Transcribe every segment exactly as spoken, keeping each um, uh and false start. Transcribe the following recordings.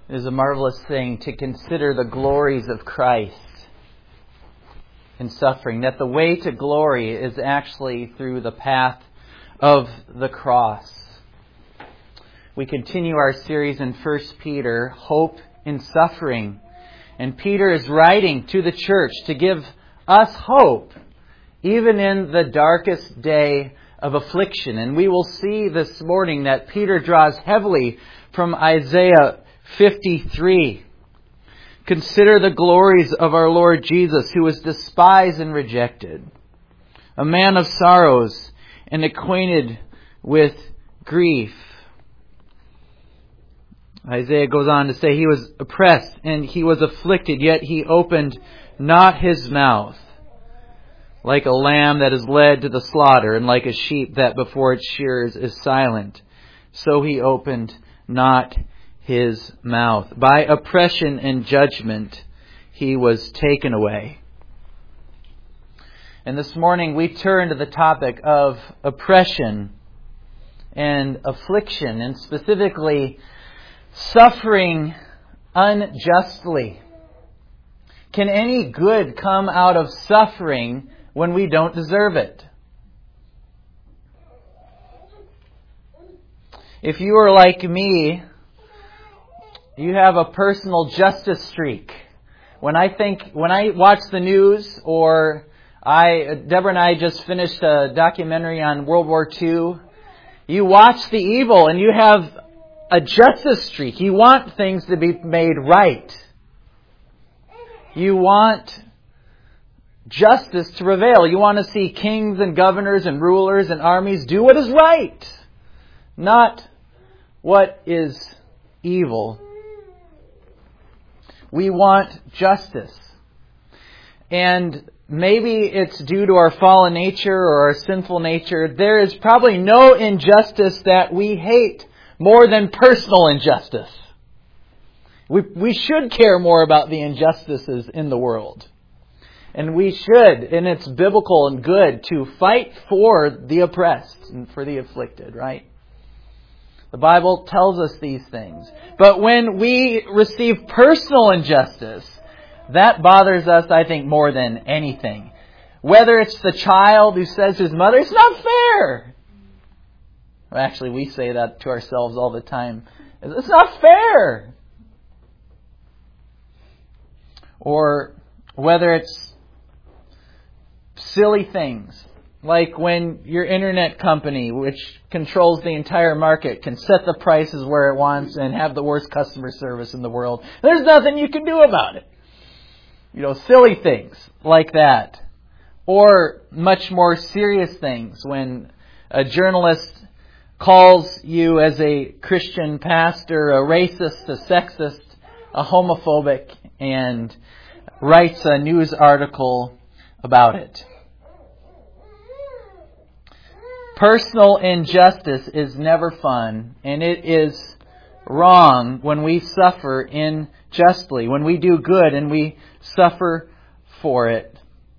It is a marvelous thing to consider the glories of Christ in suffering, that the way to glory is actually through the path of the cross. We continue our series in First Peter, Hope in Suffering. And Peter is writing to the church to give us hope, even in the darkest day of affliction. And we will see this morning that Peter draws heavily from Isaiah fifty-three. Consider the glories of our Lord Jesus, who was despised and rejected, a man of sorrows and acquainted with grief. Isaiah goes on to say he was oppressed and he was afflicted, yet he opened not his mouth. Like a lamb that is led to the slaughter, and like a sheep that before its shearers is silent, so he opened not his mouth. By oppression and judgment he was taken away. And this morning we turn to the topic of oppression and affliction, and specifically suffering unjustly. Can any good come out of suffering when we don't deserve it? If you are like me, you have a personal justice streak. When I think, when I watch the news, or I, Deborah and I just finished a documentary on World War Two, you watch the evil and you have a justice streak. You want things to be made right. You want justice to prevail. You want to see kings and governors and rulers and armies do what is right, not what is evil. We want justice. And maybe it's due to our fallen nature or our sinful nature. There is probably no injustice that we hate more than personal injustice. We, we should care more about the injustices in the world. And we should, and it's biblical and good to fight for the oppressed and for the afflicted, right? The Bible tells us these things. But when we receive personal injustice, that bothers us, I think, more than anything. Whether it's the child who says to his mother, "It's not fair." Well, actually, we say that to ourselves all the time. It's not fair. Or whether it's silly things, like when your internet company, which controls the entire market, can set the prices where it wants and have the worst customer service in the world. There's nothing you can do about it. You know, silly things like that. Or much more serious things, when a journalist calls you as a Christian pastor a racist, a sexist, a homophobic, and writes a news article about it. Personal injustice is never fun, and it is wrong when we suffer unjustly, when we do good and we suffer for it.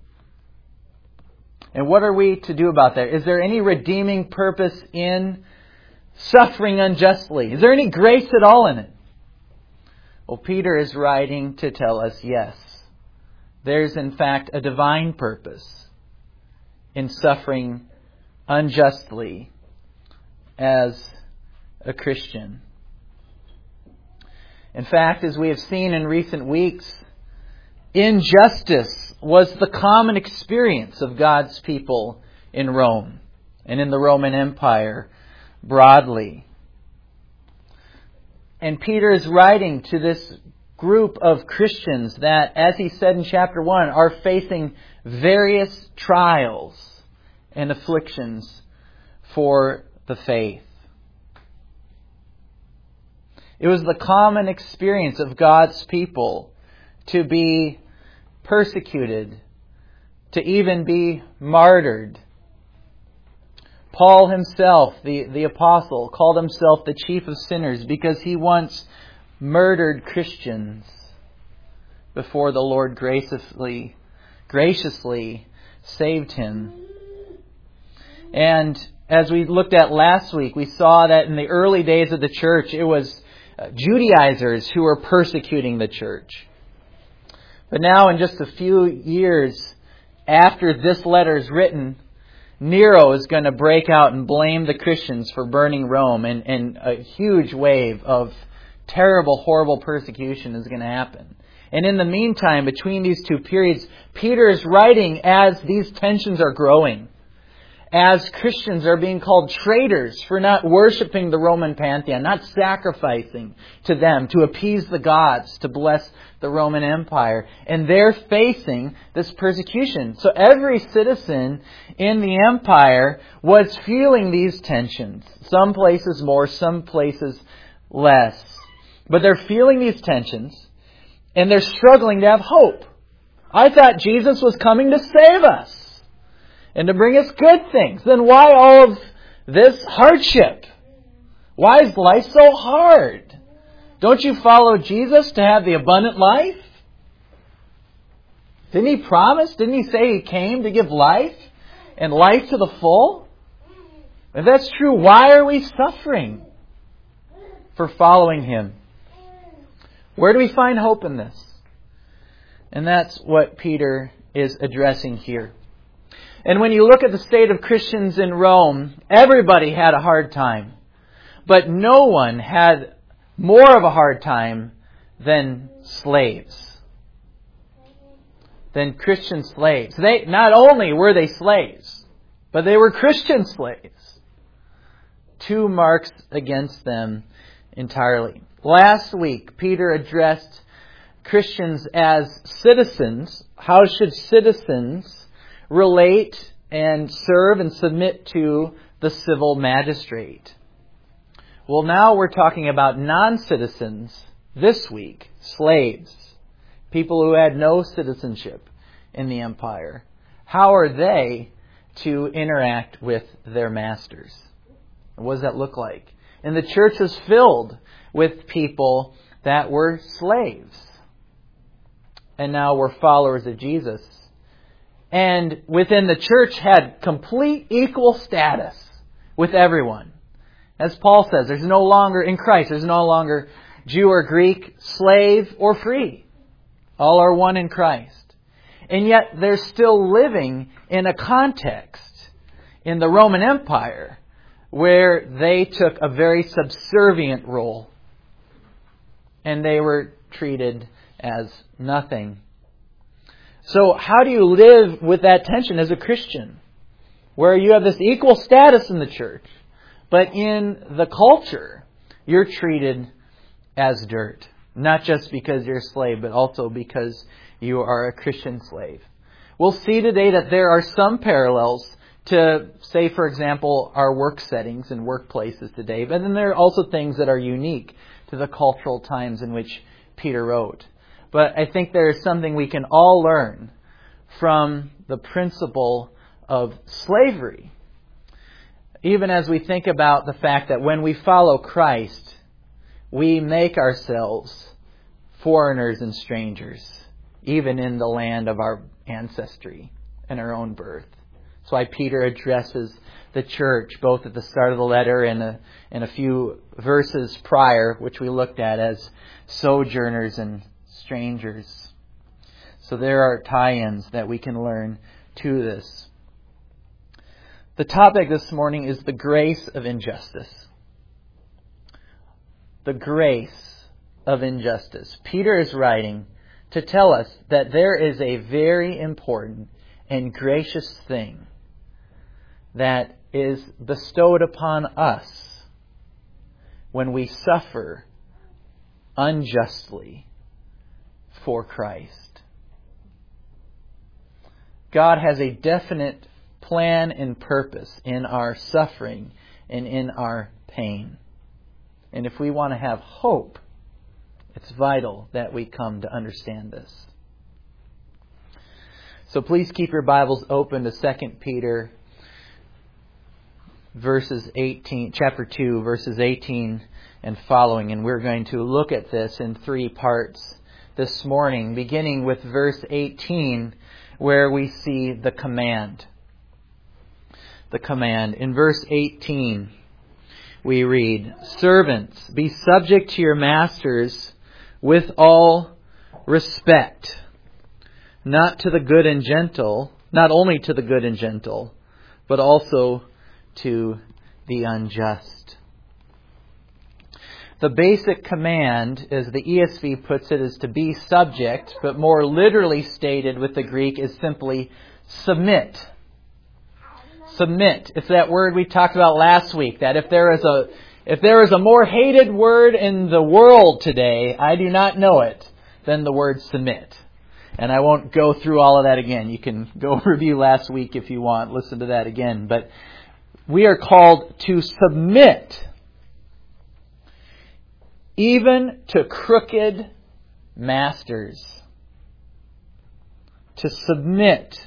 And what are we to do about that? Is there any redeeming purpose in suffering unjustly? Is there any grace at all in it? Well, Peter is writing to tell us yes. There's in fact a divine purpose in suffering unjustly as a Christian. In fact, as we have seen in recent weeks, injustice was the common experience of God's people in Rome and in the Roman Empire broadly. And Peter is writing to this group of Christians that, as he said in chapter one, are facing various trials and afflictions for the faith. It was the common experience of God's people to be persecuted, to even be martyred. Paul himself, the, the apostle, called himself the chief of sinners because he once murdered Christians before the Lord graciously, graciously saved him. And as we looked at last week, we saw that in the early days of the church, it was uh, Judaizers who were persecuting the church. But now, in just a few years after this letter is written, Nero is going to break out and blame the Christians for burning Rome, and, and a huge wave of terrible, horrible persecution is going to happen. And in the meantime, between these two periods, Peter is writing as these tensions are growing, as Christians are being called traitors for not worshiping the Roman pantheon, not sacrificing to them to appease the gods, to bless the Roman Empire. And they're facing this persecution. So every citizen in the empire was feeling these tensions. Some places more, some places less. But they're feeling these tensions, and they're struggling to have hope. I thought Jesus was coming to save us and to bring us good things. Then why all of this hardship? Why is life so hard? Don't you follow Jesus to have the abundant life? Didn't He promise? Didn't He say He came to give life and life to the full? If that's true, why are we suffering for following Him? Where do we find hope in this? And that's what Peter is addressing here. And when you look at the state of Christians in Rome, everybody had a hard time. But no one had more of a hard time than slaves. Than Christian slaves. They not only were they slaves, but they were Christian slaves. Two marks against them entirely. Last week, Peter addressed Christians as citizens. How should citizens relate and serve and submit to the civil magistrate? Well, now we're talking about non-citizens this week, slaves, people who had no citizenship in the empire. How are they to interact with their masters? What does that look like? And the church was filled with people that were slaves, and now were followers of Jesus. And within the church had complete equal status with everyone. As Paul says, there's no longer, in Christ, there's no longer Jew or Greek, slave or free. All are one in Christ. And yet they're still living in a context in the Roman Empire where they took a very subservient role. And they were treated as nothing. So how do you live with that tension as a Christian? Where you have this equal status in the church, but in the culture, you're treated as dirt. Not just because you're a slave, but also because you are a Christian slave. We'll see today that there are some parallels to, say, for example, our work settings and workplaces today. But then there are also things that are unique to the cultural times in which Peter wrote. But I think there is something we can all learn from the principle of slavery. Even as we think about the fact that when we follow Christ, we make ourselves foreigners and strangers, even in the land of our ancestry and our own birth. That's why Peter addresses the church, both at the start of the letter and a, and a few verses prior, which we looked at as sojourners and strangers. So there are tie-ins that we can learn to this. The topic this morning is the grace of injustice. The grace of injustice. Peter is writing to tell us that there is a very important and gracious thing that is bestowed upon us when we suffer unjustly for Christ. God has a definite plan and purpose in our suffering and in our pain. And if we want to have hope, it's vital that we come to understand this. So please keep your Bibles open to Second Peter verses eighteen, chapter two, verses eighteen and following. And we're going to look at this in three parts this morning, beginning with verse eighteen, where we see the command. The command. In verse eighteen, we read, "Servants, be subject to your masters with all respect, not to the good and gentle, not only to the good and gentle, but also to the unjust." The basic command, as the E S V puts it, is to be subject, but more literally stated with the Greek is simply submit. Submit. It's that word we talked about last week, that if there is a if there is a more hated word in the world today, I do not know it, than the word submit. And I won't go through all of that again. You can go review last week if you want, listen to that again. But we are called to submit even to crooked masters. To submit.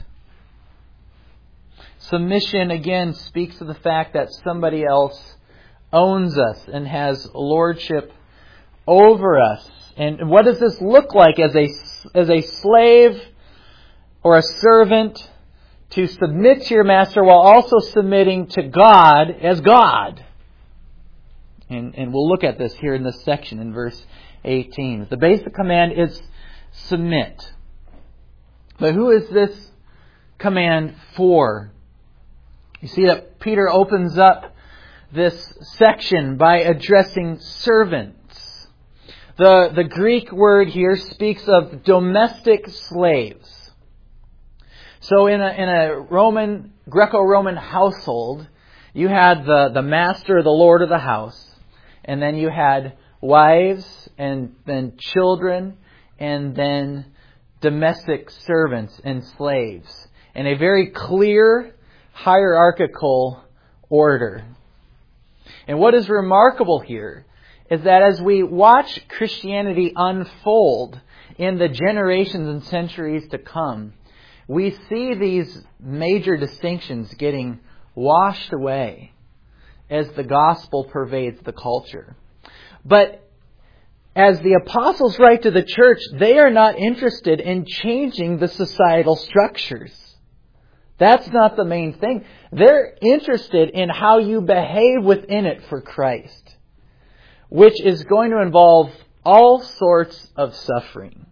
Submission, again, speaks of the fact that somebody else owns us and has lordship over us. And what does this look like as a, as a slave or a servant to submit to your master while also submitting to God as God? And, and we'll look at this here in this section in verse eighteen. The basic command is submit. But who is this command for? You see that Peter opens up this section by addressing servants. The, the Greek word here speaks of domestic slaves. So in a, in a Roman, Greco-Roman household, you had the, the master, the lord of the house, and then you had wives and then children and then domestic servants and slaves in a very clear hierarchical order. And what is remarkable here is that as we watch Christianity unfold in the generations and centuries to come, we see these major distinctions getting washed away as the gospel pervades the culture. But as the apostles write to the church, they are not interested in changing the societal structures. That's not the main thing. They're interested in how you behave within it for Christ, which is going to involve all sorts of suffering.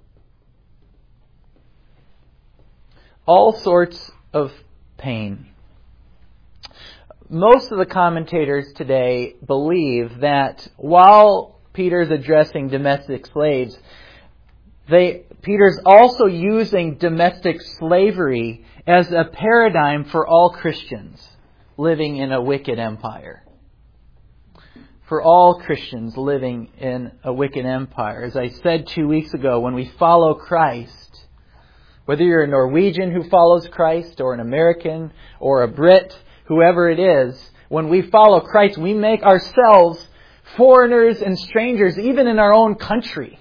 All sorts of pain. Most of the commentators today believe that while Peter's addressing domestic slaves, they, Peter's also using domestic slavery as a paradigm for all Christians living in a wicked empire. For all Christians living in a wicked empire. As I said two weeks ago, when we follow Christ, whether you're a Norwegian who follows Christ or an American or a Brit, whoever it is, when we follow Christ, we make ourselves foreigners and strangers, even in our own country.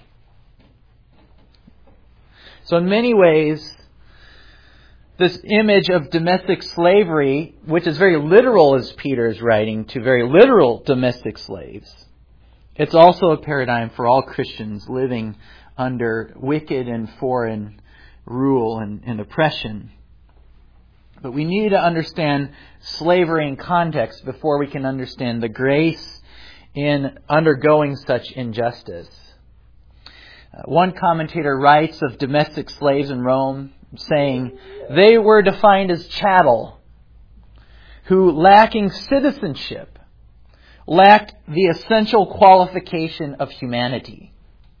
So in many ways, this image of domestic slavery, which is very literal as Peter is writing to very literal domestic slaves, it's also a paradigm for all Christians living under wicked and foreign rule and, and oppression. But we need to understand slavery in context before we can understand the grace in undergoing such injustice. Uh, one commentator writes of domestic slaves in Rome, saying, "They were defined as chattel, who, lacking citizenship, lacked the essential qualification of humanity."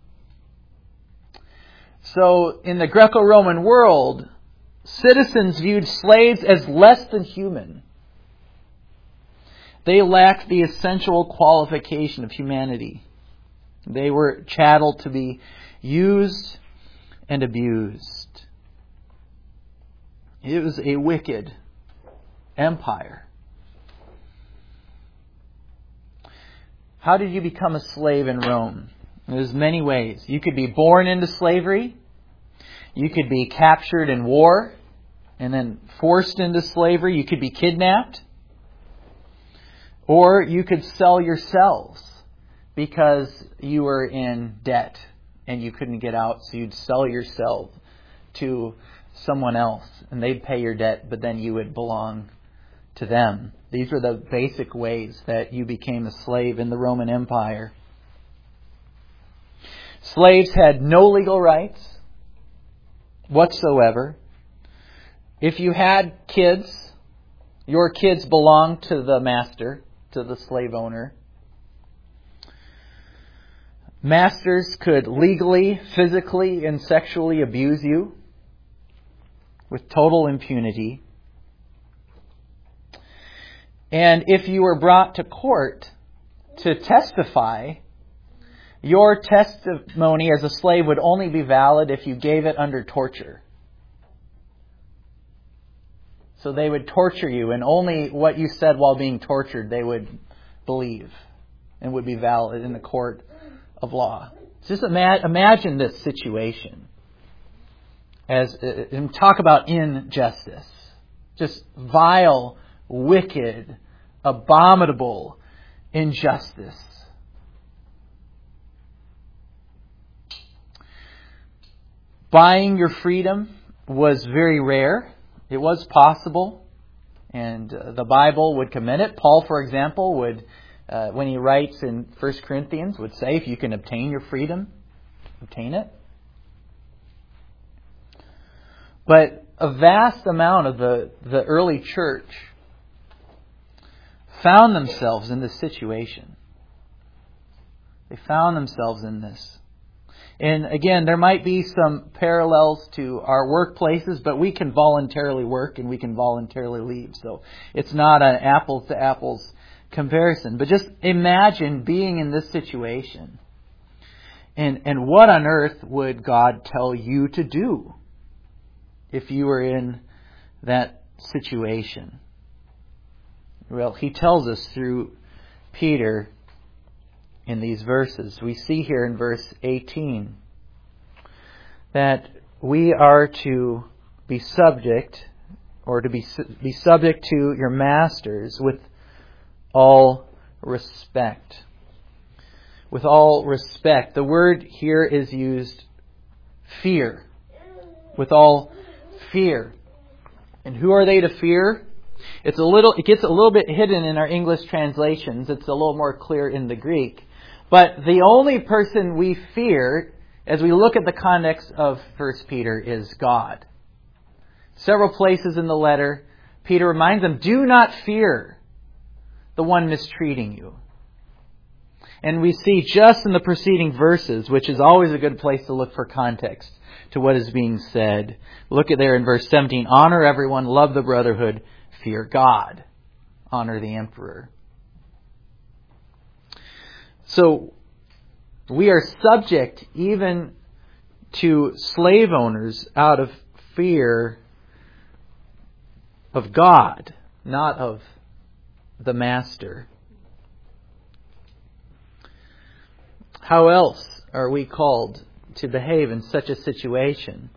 So, in the Greco-Roman world, citizens viewed slaves as less than human. They lacked the essential qualification of humanity. They were chattel to be used and abused. It was a wicked empire. How did you become a slave in Rome? There's many ways. You could be born into slavery. You could be captured in war and then forced into slavery. You could be kidnapped. Or you could sell yourselves because you were in debt and you couldn't get out, so you'd sell yourself to someone else and they'd pay your debt, but then you would belong to them. These were the basic ways that you became a slave in the Roman Empire. Slaves had no legal rights whatsoever. If you had kids, your kids belonged to the master, to the slave owner. Masters could legally, physically, and sexually abuse you with total impunity. And if you were brought to court to testify, your testimony as a slave would only be valid if you gave it under torture. So they would torture you, and only what you said while being tortured they would believe and would be valid in the court of law. Just ima- imagine this situation. As uh, and talk about injustice. Just vile, wicked, abominable injustice. Buying your freedom was very rare. It was possible, and uh, the Bible would commend it. Paul, for example, would, uh, when he writes in First Corinthians, would say, if you can obtain your freedom, obtain it. But a vast amount of the, the early church found themselves in this situation. They found themselves in this. And again, there might be some parallels to our workplaces, but we can voluntarily work and we can voluntarily leave. So it's not an apples to apples comparison. But just imagine being in this situation. And, and what on earth would God tell you to do if you were in that situation? Well, He tells us through Peter in these verses. We see here in verse eighteen that we are to be subject, or to be be subject to your masters with all respect. With all respect. The word here is used fear. With all fear. And who are they to fear? It's a little, it gets a little bit hidden in our English translations. It's a little more clear in the Greek. But the only person we fear, as we look at the context of First Peter, is God. Several places in the letter, Peter reminds them, do not fear the one mistreating you. And we see just in the preceding verses, which is always a good place to look for context to what is being said. Look at there in verse seventeen, honor everyone, love the brotherhood, fear God, honor the emperor. So we are subject even to slave owners out of fear of God, not of the master. How else are we called to behave in such a situation?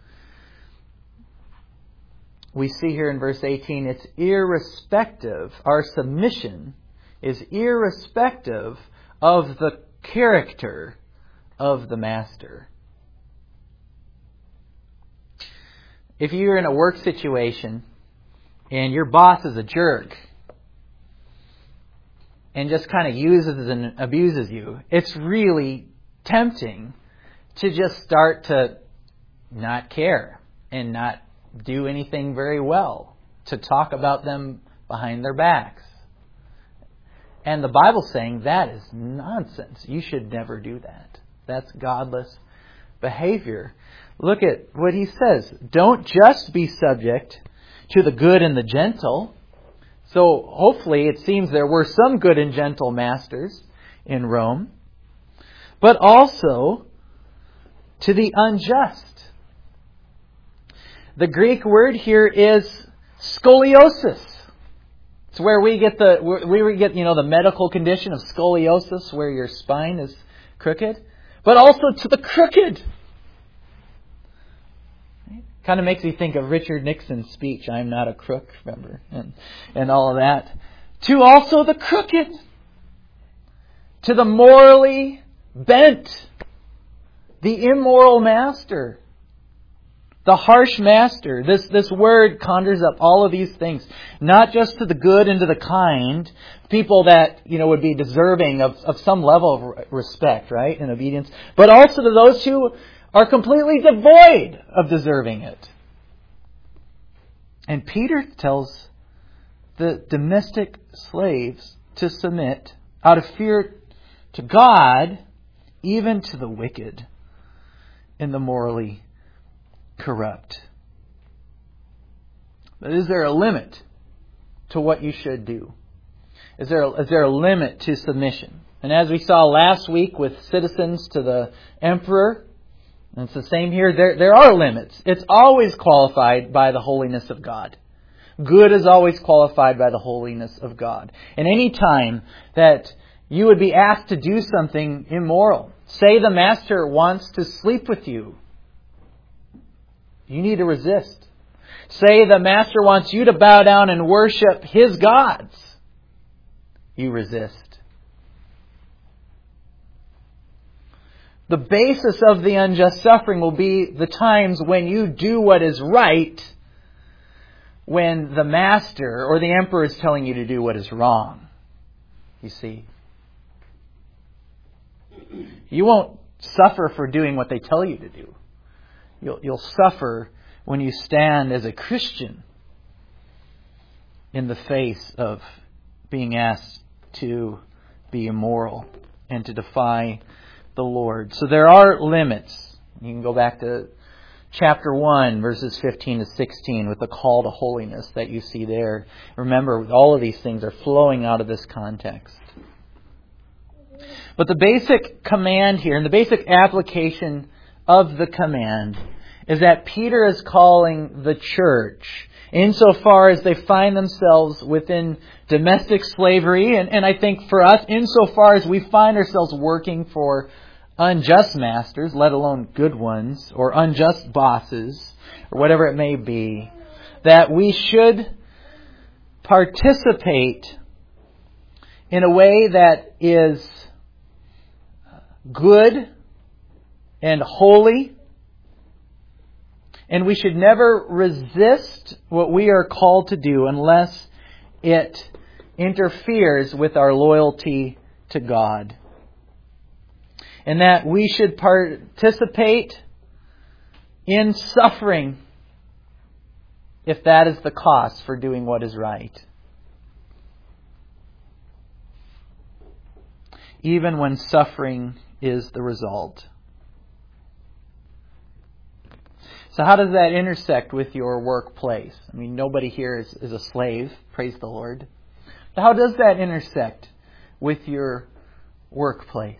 We see here in verse eighteen, it's irrespective, our submission is irrespective of the character of the master. If you're in a work situation and your boss is a jerk and just kind of uses and abuses you, it's really tempting to just start to not care and not do anything very well, to talk about them behind their backs. And the Bible's saying that is nonsense. You should never do that. That's godless behavior. Look at what he says. Don't just be subject to the good and the gentle. So hopefully it seems there were some good and gentle masters in Rome. But also to the unjust. The Greek word here is scoliosis. It's where we get the where we get you know the medical condition of scoliosis, where your spine is crooked, but also to the crooked. Kind of makes me think of Richard Nixon's speech, "I'm not a crook," remember, and and all of that. To also the crooked, to the morally bent, the immoral master. The harsh master. This, this word conjures up all of these things. Not just to the good and to the kind, people that, you know, would be deserving of, of some level of respect, right, and obedience, but also to those who are completely devoid of deserving it. And Peter tells the domestic slaves to submit out of fear to God, even to the wicked and the morally corrupt. But is there a limit to what you should do? Is there a, is there a limit to submission? And as we saw last week with citizens to the emperor, and it's the same here, there, there are limits. It's always qualified by the holiness of God. Good is always qualified by the holiness of God. And any time that you would be asked to do something immoral, say the master wants to sleep with you, you need to resist. Say the master wants you to bow down and worship his gods, you resist. The basis of the unjust suffering will be the times when you do what is right, when the master or the emperor is telling you to do what is wrong. You see, you won't suffer for doing what they tell you to do. You'll, you'll suffer when you stand as a Christian in the face of being asked to be immoral and to defy the Lord. So there are limits. You can go back to chapter one, verses fifteen to sixteen, with the call to holiness that you see there. Remember, all of these things are flowing out of this context. But the basic command here, and the basic application of the command, is that Peter is calling the church, insofar as they find themselves within domestic slavery, and, and I think for us, insofar as we find ourselves working for unjust masters, let alone good ones, or unjust bosses, or whatever it may be, that we should participate in a way that is good and holy, and we should never resist what we are called to do unless it interferes with our loyalty to God. And that we should participate in suffering if that is the cost for doing what is right. Even when suffering is the result. So how does that intersect with your workplace? I mean, nobody here is, is a slave, praise the Lord. But how does that intersect with your workplace?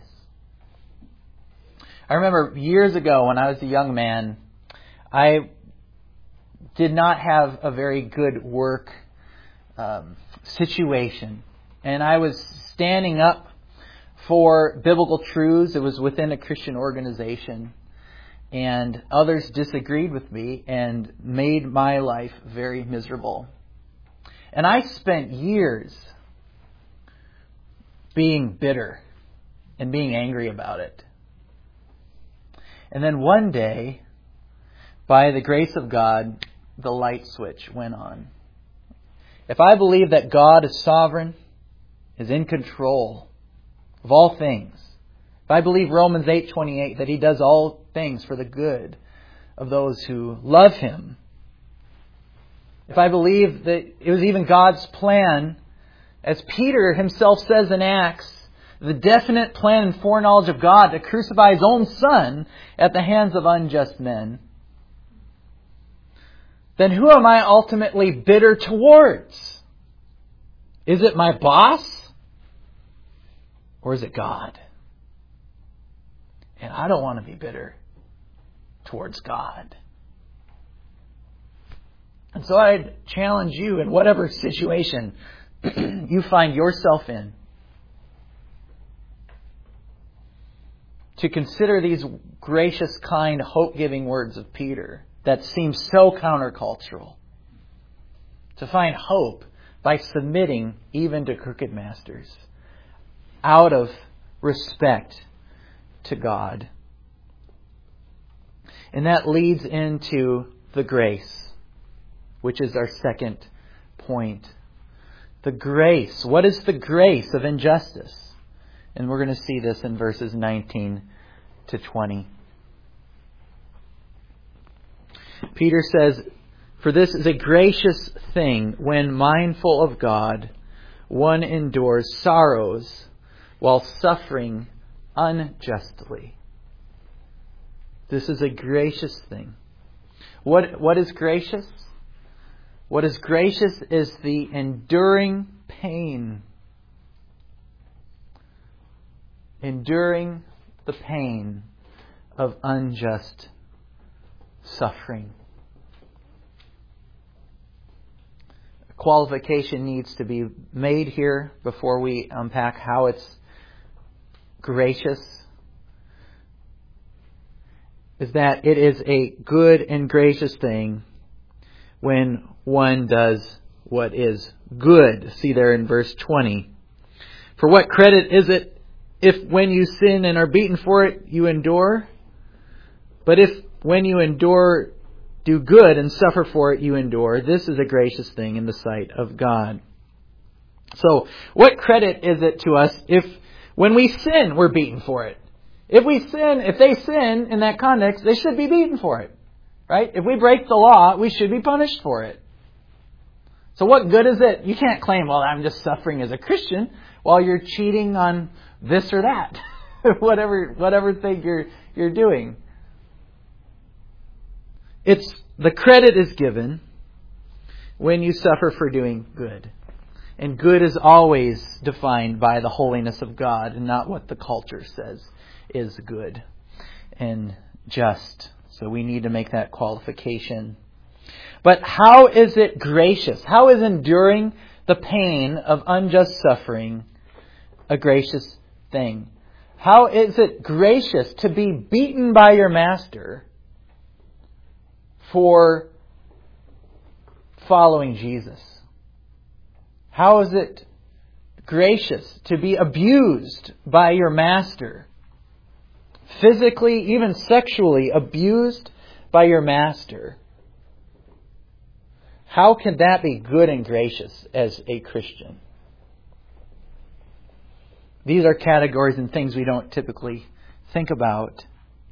I remember years ago when I was a young man, I did not have a very good work um, situation. And I was standing up for biblical truths. It was within a Christian organization. And others disagreed with me and made my life very miserable. And I spent years being bitter and being angry about it. And then one day, by the grace of God, the light switch went on. If I believe that God is sovereign, is in control of all things, if I believe Romans eight twenty-eight, that He does all things for the good of those who love Him, if I believe that it was even God's plan, as Peter himself says in Acts, the definite plan and foreknowledge of God to crucify His own Son at the hands of unjust men, then who am I ultimately bitter towards? Is it my boss? Or is it God? And I don't want to be bitter towards God. And so I'd challenge you in whatever situation you find yourself in to consider these gracious, kind, hope-giving words of Peter that seem so countercultural. To find hope by submitting even to crooked masters out of respect to God. And that leads into the grace, which is our second point. The grace. What is the grace of injustice? And we're going to see this in verses nineteen to twenty. Peter says, "For this is a gracious thing when, mindful of God, one endures sorrows while suffering unjustly." This is a gracious thing. What, what is gracious? What is gracious is the enduring pain. Enduring the pain of unjust suffering. A qualification needs to be made here before we unpack how it's gracious. Is that it is a good and gracious thing when one does what is good. See there in verse twenty. "For what credit is it if when you sin and are beaten for it, you endure? But if when you endure, do good and suffer for it, you endure. This is a gracious thing in the sight of God." So, what credit is it to us if when we sin, we're beaten for it? If we sin, if they sin in that context, they should be beaten for it. Right? If we break the law, we should be punished for it. So what good is it? You can't claim, well, I'm just suffering as a Christian while you're cheating on this or that. whatever whatever thing you're you're doing. It's the credit is given when you suffer for doing good. And good is always defined by the holiness of God and not what the culture says is good and just. So we need to make that qualification. But how is it gracious? How is enduring the pain of unjust suffering a gracious thing? How is it gracious to be beaten by your master for following Jesus? How is it gracious to be abused by your master? Physically, even sexually abused by your master. How can that be good and gracious as a Christian? These are categories and things we don't typically think about.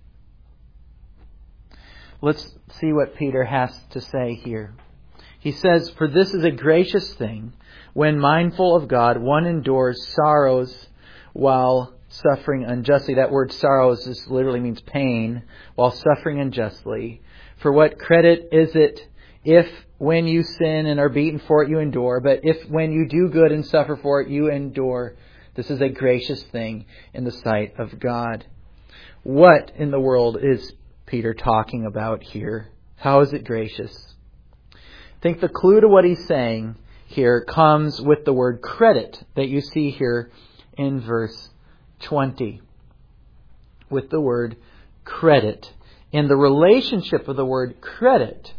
Let's see what Peter has to say here. He says, "For this is a gracious thing, when mindful of God, one endures sorrows while suffering unjustly." That word sorrows just literally means pain, while suffering unjustly. "For what credit is it if when you sin and are beaten for it you endure? But if when you do good and suffer for it you endure, this is a gracious thing in the sight of God." What in the world is Peter talking about here? How is it gracious? I think the clue to what he's saying here comes with the word credit that you see here in verse twenty. With the word credit. And the relationship of the word credit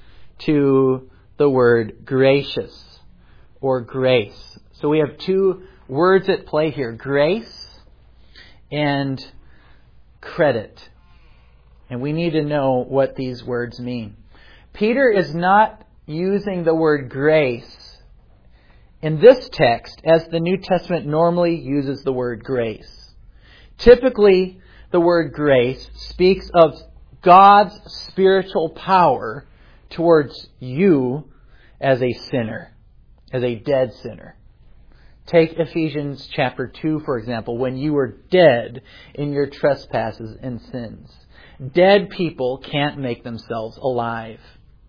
to the word gracious or grace. So we have two words at play here. Grace and credit. And we need to know what these words mean. Peter is not using the word grace in this text as the New Testament normally uses the word grace. Typically, the word grace speaks of God's spiritual power towards you as a sinner, as a dead sinner. Take Ephesians chapter two, for example, when you were dead in your trespasses and sins. Dead people can't make themselves alive.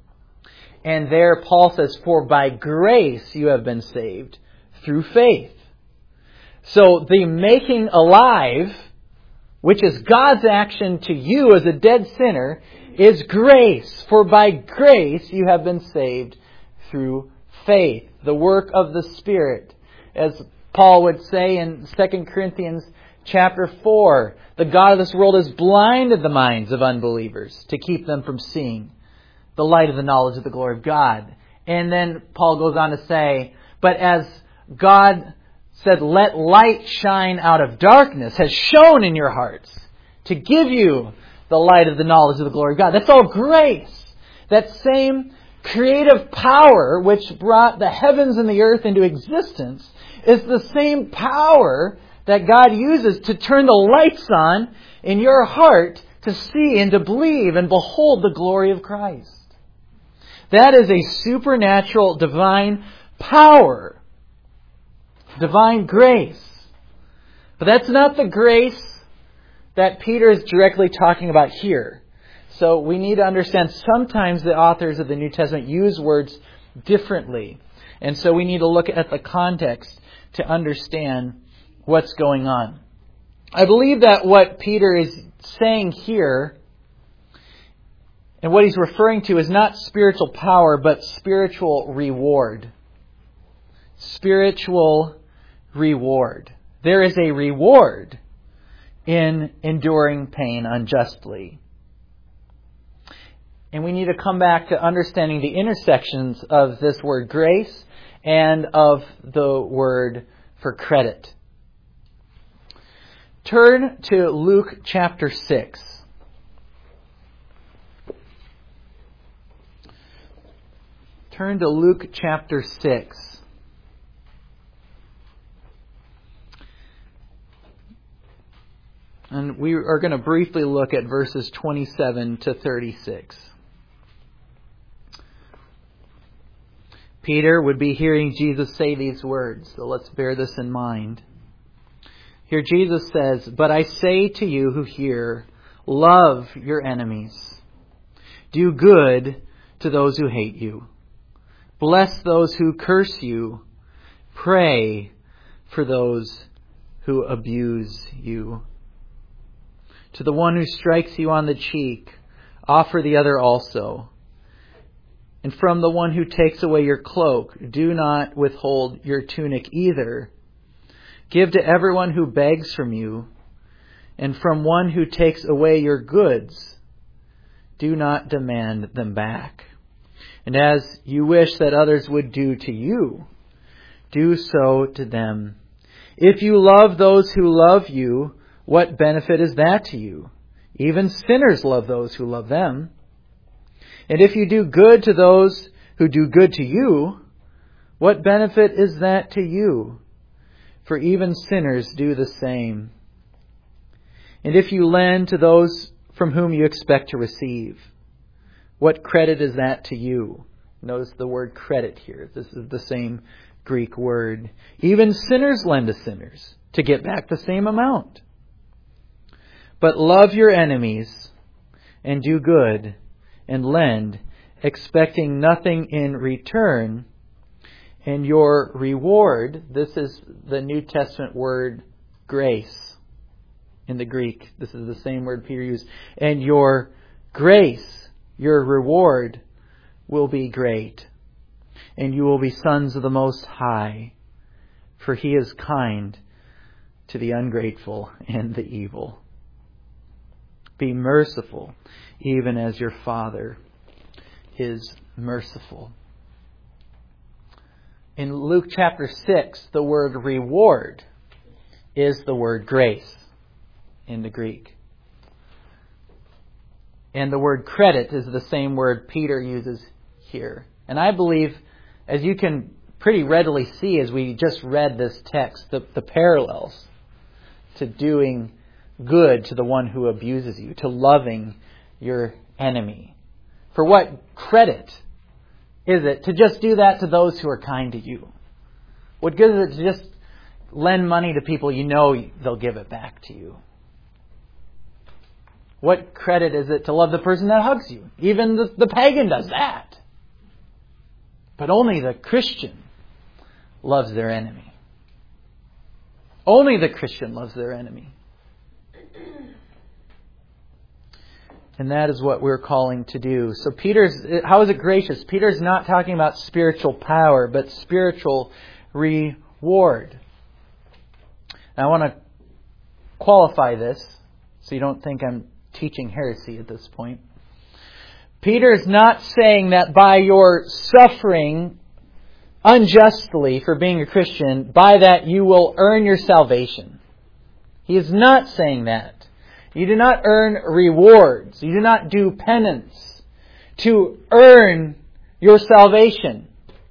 And there Paul says, "For by grace you have been saved through faith." So the making alive, which is God's action to you as a dead sinner, is grace. For by grace you have been saved through faith. The work of the Spirit. As Paul would say in Second Corinthians chapter four, the God of this world has blinded the minds of unbelievers to keep them from seeing the light of the knowledge of the glory of God. And then Paul goes on to say, but as God said, "Let light shine out of darkness," has shone in your hearts to give you the light of the knowledge of the glory of God. That's all grace. That same creative power which brought the heavens and the earth into existence is the same power that God uses to turn the lights on in your heart to see and to believe and behold the glory of Christ. That is a supernatural divine power. Divine grace. But that's not the grace that Peter is directly talking about here. So we need to understand sometimes the authors of the New Testament use words differently. And so we need to look at the context to understand what's going on. I believe that what Peter is saying here and what he's referring to is not spiritual power, but spiritual reward. Spiritual reward. There is a reward in enduring pain unjustly. And we need to come back to understanding the intersections of this word grace and of the word for credit. Turn to Luke chapter six. Turn to Luke chapter six. And we are going to briefly look at verses twenty-seven to thirty-six. Peter would be hearing Jesus say these words, so let's bear this in mind. Here Jesus says, "But I say to you who hear, love your enemies. Do good to those who hate you. Bless those who curse you. Pray for those who abuse you. To the one who strikes you on the cheek, offer the other also. And from the one who takes away your cloak, do not withhold your tunic either. Give to everyone who begs from you, and from one who takes away your goods, do not demand them back. And as you wish that others would do to you, do so to them. If you love those who love you, what benefit is that to you? Even sinners love those who love them. And if you do good to those who do good to you, what benefit is that to you? For even sinners do the same. And if you lend to those from whom you expect to receive, what credit is that to you?" Notice the word credit here. This is the same Greek word. Even sinners lend to sinners to get back the same amount. But love your enemies and do good and lend, expecting nothing in return. And your reward, this is the New Testament word grace in the Greek. This is the same word Peter used. And your grace, your reward, will be great. And you will be sons of the Most High, for He is kind to the ungrateful and the evil. Be merciful, even as your Father is merciful. In Luke chapter six, the word reward is the word grace in the Greek. And the word credit is the same word Peter uses here. And I believe, as you can pretty readily see as we just read this text, the, the parallels to doing good to the one who abuses you, to loving your enemy. For what credit is it to just do that to those who are kind to you? What good is it to just lend money to people you know they'll give it back to you? What credit is it to love the person that hugs you? Even the, the pagan does that. But only the Christian loves their enemy. Only the Christian loves their enemy. And that is what we're calling to do. So Peter's, how is it gracious? Peter's not talking about spiritual power, but spiritual reward. Now I want to qualify this so you don't think I'm teaching heresy at this point. Peter is not saying that by your suffering unjustly for being a Christian, by that you will earn your salvation. He is not saying that. You do not earn rewards. You do not do penance to earn your salvation.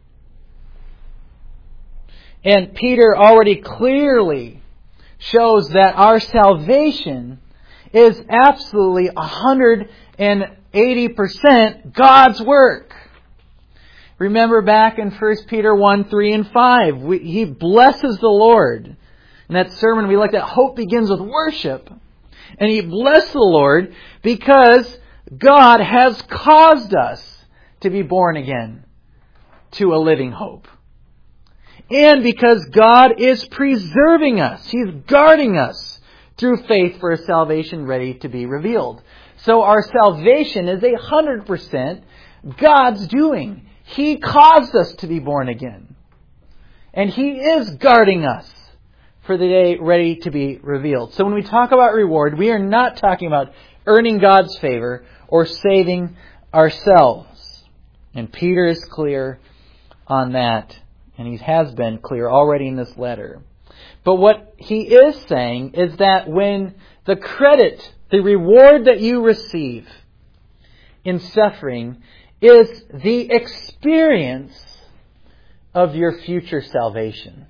And Peter already clearly shows that our salvation is absolutely one hundred eighty percent God's work. Remember back in First Peter one, three, and five, we, he blesses the Lord. In that sermon we looked at, hope begins with worship. And he blessed the Lord because God has caused us to be born again to a living hope. And because God is preserving us. He's guarding us through faith for a salvation ready to be revealed. So our salvation is a hundred percent God's doing. He caused us to be born again. And He is guarding us for the day ready to be revealed. So when we talk about reward, we are not talking about earning God's favor or saving ourselves. And Peter is clear on that. And he has been clear already in this letter. But what he is saying is that when the credit, the reward that you receive in suffering is the experience of your future salvation.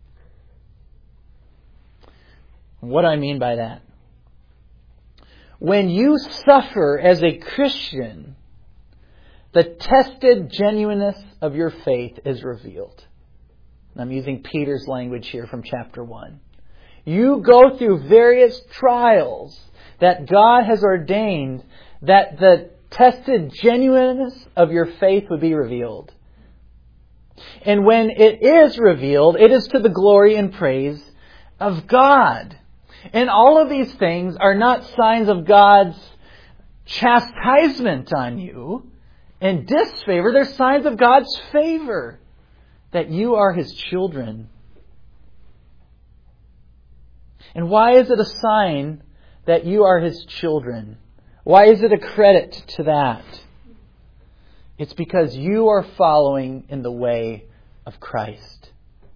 What do I mean by that? When you suffer as a Christian, the tested genuineness of your faith is revealed. I'm using Peter's language here from chapter one. You go through various trials that God has ordained that the tested genuineness of your faith would be revealed. And when it is revealed, it is to the glory and praise of God. And all of these things are not signs of God's chastisement on you and disfavor. They're signs of God's favor. That you are His children. And why is it a sign that you are His children? Why is it a credit to that? It's because you are following in the way of Christ.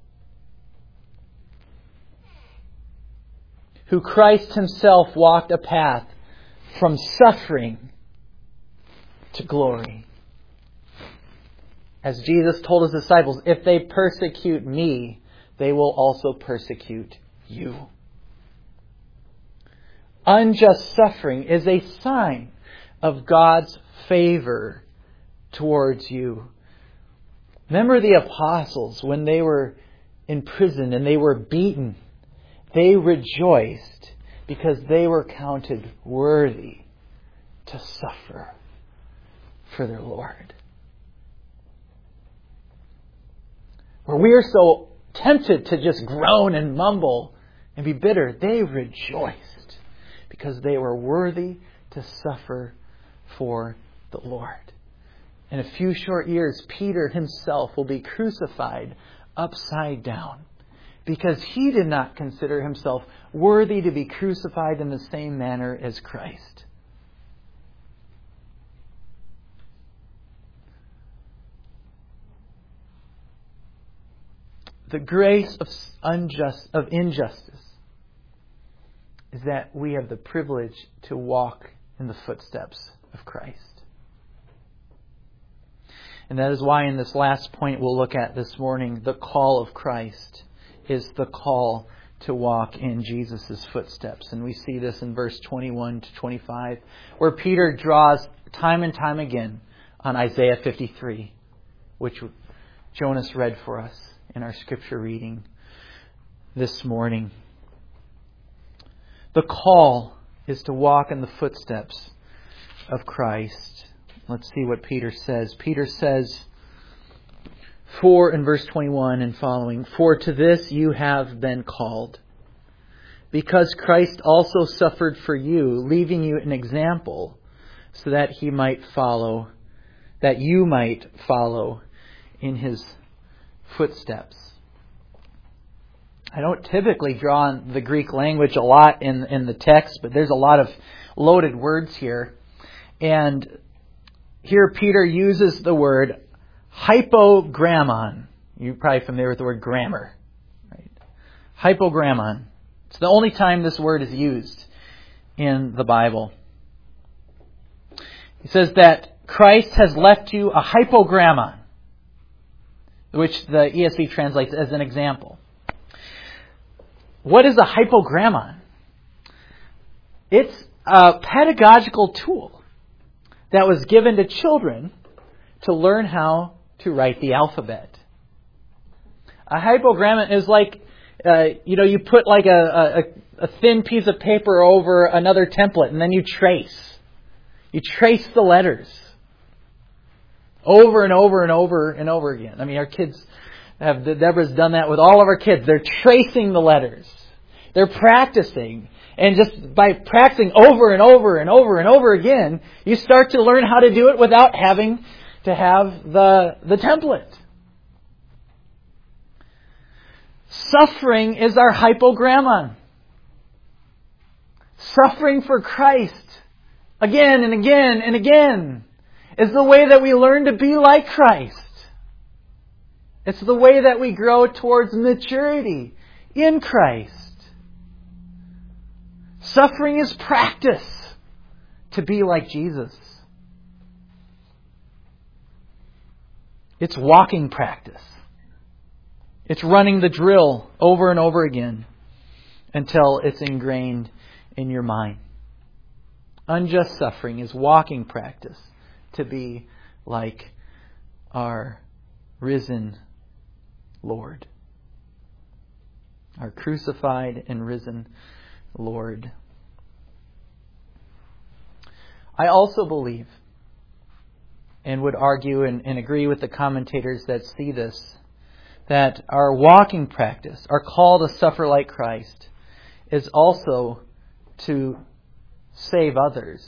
Who Christ Himself walked a path from suffering to glory. As Jesus told His disciples, if they persecute me, they will also persecute you. Unjust suffering is a sign of God's favor towards you. Remember the apostles when they were in prison and they were beaten. They rejoiced because they were counted worthy to suffer for their Lord. Where we are so tempted to just groan and mumble and be bitter, they rejoiced because they were worthy to suffer for the Lord. In a few short years, Peter himself will be crucified upside down because he did not consider himself worthy to be crucified in the same manner as Christ. The grace of unjust of injustice is that we have the privilege to walk in the footsteps of Christ. And that is why in this last point we'll look at this morning, the call of Christ is the call to walk in Jesus' footsteps. And we see this in verse twenty-one to twenty-five, where Peter draws time and time again on Isaiah fifty-three, which Jonas read for us in our scripture reading this morning. The call is to walk in the footsteps of Christ. Let's see what Peter says. Peter says, for in verse twenty-one and following, for to this you have been called, because Christ also suffered for you, leaving you an example, so that he might follow, that you might follow in his footsteps. I don't typically draw on the Greek language a lot in, in the text, but there's a lot of loaded words here. And here Peter uses the word hypogrammon. You're probably familiar with the word grammar. Right? Hypogrammon. It's the only time this word is used in the Bible. He says that Christ has left you a hypogrammon, which the E S V translates as an example. What is a hypogrammon? It's a pedagogical tool that was given to children to learn how to write the alphabet. A hypogrammon is like, uh, you know, you put like a, a, a thin piece of paper over another template and then you trace. You trace the letters over and over and over and over again. I mean, our kids have, Deborah's done that with all of our kids. They're tracing the letters. They're practicing. And just by practicing over and over and over and over again, you start to learn how to do it without having to have the, the template. Suffering is our hypogrammon. Suffering for Christ again and again and again is the way that we learn to be like Christ. It's the way that we grow towards maturity in Christ. Suffering is practice to be like Jesus. It's walking practice. It's running the drill over and over again until it's ingrained in your mind. Unjust suffering is walking practice to be like our risen Lord. Our crucified and risen Lord. I also believe and would argue and, and agree with the commentators that see this, that our walking practice, our call to suffer like Christ, is also to save others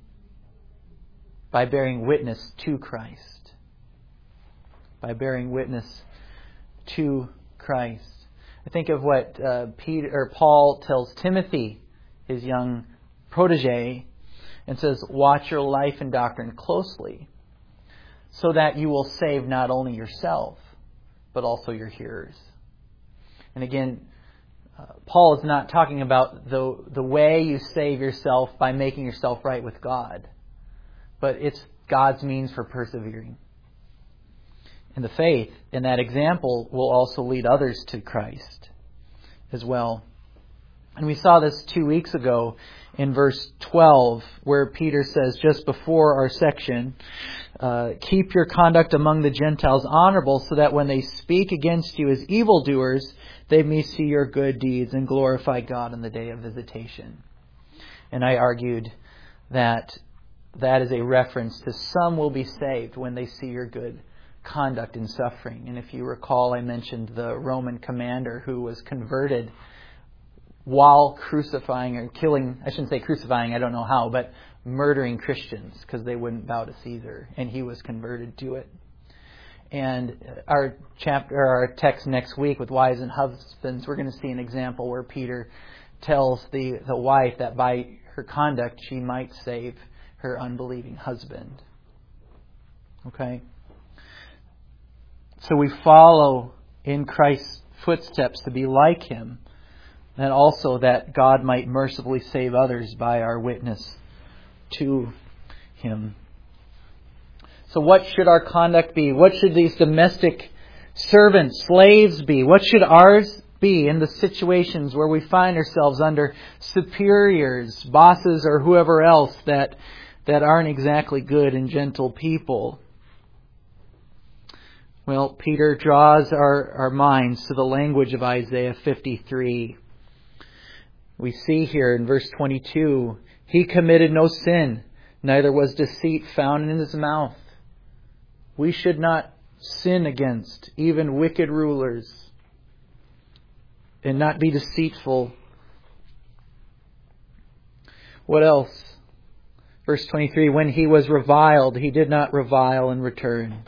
by bearing witness to Christ. By bearing witness to Christ. I think of what uh, Peter or Paul tells Timothy, his young protege, and says, "Watch your life and doctrine closely, so that you will save not only yourself, but also your hearers." And again, uh, Paul is not talking about the the way you save yourself by making yourself right with God, but it's God's means for persevering in the faith. And that example will also lead others to Christ as well. And we saw this two weeks ago in verse twelve, where Peter says, just before our section, uh, keep your conduct among the Gentiles honorable, so that when they speak against you as evildoers, they may see your good deeds and glorify God in the day of visitation. And I argued that that is a reference to some will be saved when they see your good conduct in suffering. And if you recall, I mentioned the Roman commander who was converted while crucifying or killing, I shouldn't say crucifying, I don't know how, but murdering Christians because they wouldn't bow to Caesar, and he was converted to it. And our chapter, or our text next week with wives and husbands, we're going to see an example where Peter tells the, the wife that by her conduct she might save her unbelieving husband. Okay? So we follow in Christ's footsteps to be like Him, and also that God might mercifully save others by our witness to Him. So what should our conduct be? What should these domestic servants, slaves be? What should ours be in the situations where we find ourselves under superiors, bosses, or whoever else that, that aren't exactly good and gentle people? Well, Peter draws our, our minds to the language of Isaiah fifty-three. We see here in verse twenty-two, He committed no sin, neither was deceit found in His mouth. We should not sin against even wicked rulers and not be deceitful. What else? Verse twenty-three, when He was reviled, He did not revile in return.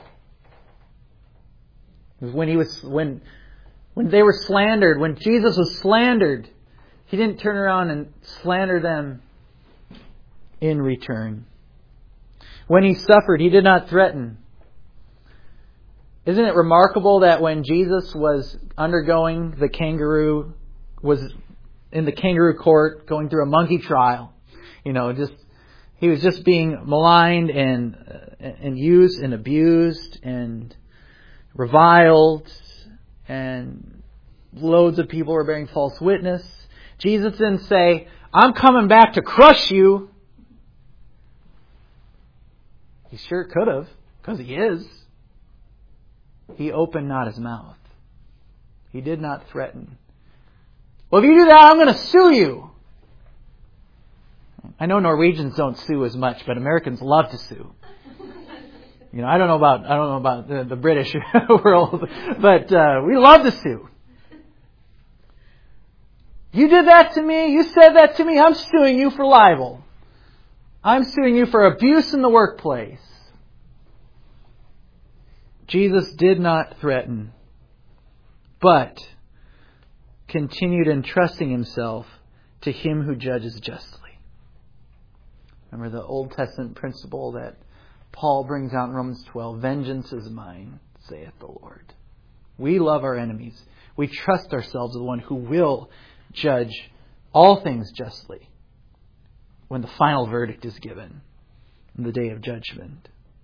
When he was when when they were slandered, when Jesus was slandered, He didn't turn around and slander them in return. When He suffered, He did not threaten. Isn't it remarkable that when Jesus was undergoing the kangaroo, was in the kangaroo court, going through a monkey trial, You know, just he was just being maligned and and used and abused and reviled, and loads of people were bearing false witness. Jesus didn't say, "I'm coming back to crush you." He sure could have, because he is. He opened not his mouth. He did not threaten. Well, if you do that, I'm going to sue you. I know Norwegians don't sue as much, but Americans love to sue. You know, I don't know about I don't know about the, the British world, but uh, we love to sue. You did that to me. You said that to me. I'm suing you for libel. I'm suing you for abuse in the workplace. Jesus did not threaten, but continued entrusting himself to him who judges justly. Remember the Old Testament principle that Paul brings out in Romans twelve, vengeance is mine, saith the Lord. We love our enemies. We trust ourselves with the one who will judge all things justly when the final verdict is given in the day of judgment.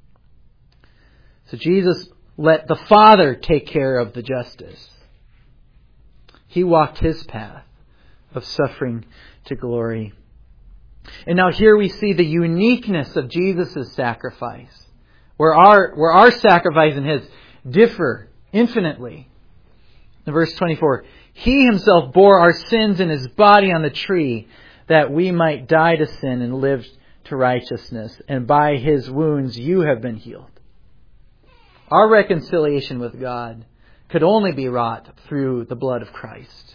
So Jesus let the Father take care of the justice. He walked his path of suffering to glory. And now here we see the uniqueness of Jesus' sacrifice, where our, where our sacrifice and his differ infinitely. In verse twenty-four, he himself bore our sins in his body on the tree, that we might die to sin and live to righteousness. And by his wounds you have been healed. Our reconciliation with God could only be wrought through the blood of Christ.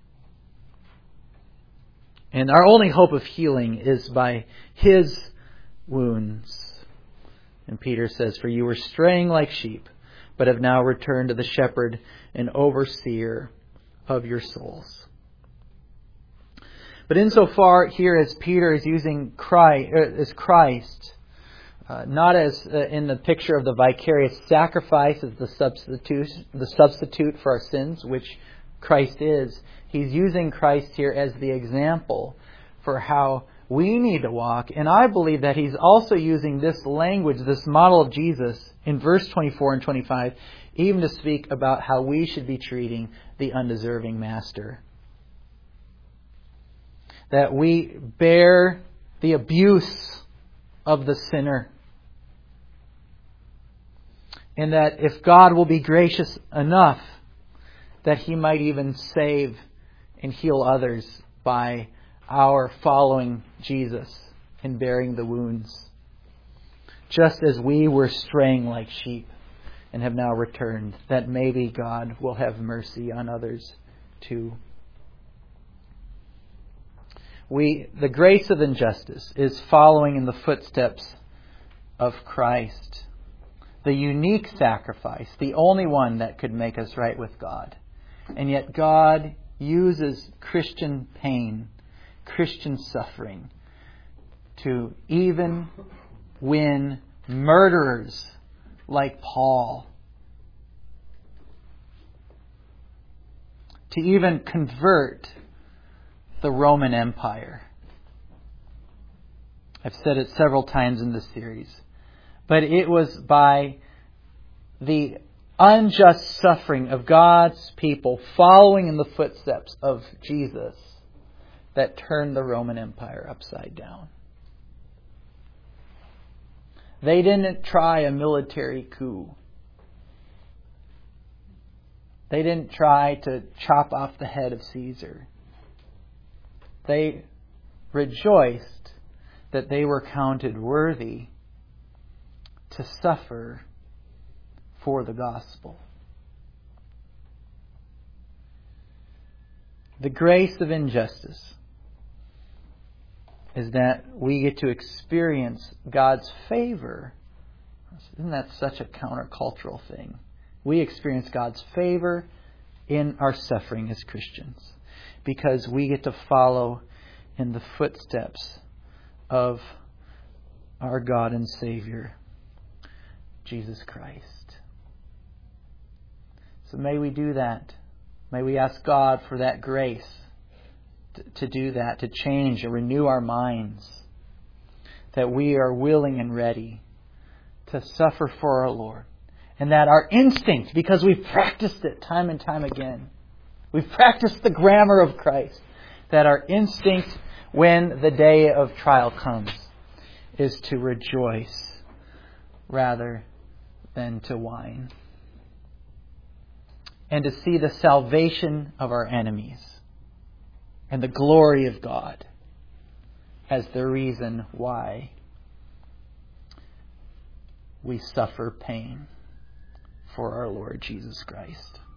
And our only hope of healing is by his wounds. And Peter says, for you were straying like sheep, but have now returned to the shepherd and overseer of your souls. But insofar here as Peter is using Christ, as Christ, uh, not as uh, in the picture of the vicarious sacrifice as the substitute, the substitute for our sins, which Christ is. He's using Christ here as the example for how we need to walk. And I believe that he's also using this language, this model of Jesus in verse twenty-four and twenty-five, even to speak about how we should be treating the undeserving master. That we bear the abuse of the sinner. And that if God will be gracious enough, that he might even save and heal others by our following Jesus and bearing the wounds. Just as we were straying like sheep and have now returned, that maybe God will have mercy on others too. We, the grace of injustice is following in the footsteps of Christ. The unique sacrifice, the only one that could make us right with God. And yet God uses Christian pain, Christian suffering, to even win murderers like Paul. To even convert the Roman Empire. I've said it several times in this series. But it was by the unjust suffering of God's people following in the footsteps of Jesus that turned the Roman Empire upside down. They didn't try a military coup. They didn't try to chop off the head of Caesar. They rejoiced that they were counted worthy to suffer for the gospel. The grace of injustice is that we get to experience God's favor. Isn't that such a countercultural thing? We experience God's favor in our suffering as Christians because we get to follow in the footsteps of our God and Savior, Jesus Christ. So may we do that. May we ask God for that grace to, to do that, to change and renew our minds that we are willing and ready to suffer for our Lord. And that our instinct, because we've practiced it time and time again, we've practiced the grammar of Christ, that our instinct when the day of trial comes is to rejoice rather than to whine. And to see the salvation of our enemies and the glory of God as the reason why we suffer pain for our Lord Jesus Christ.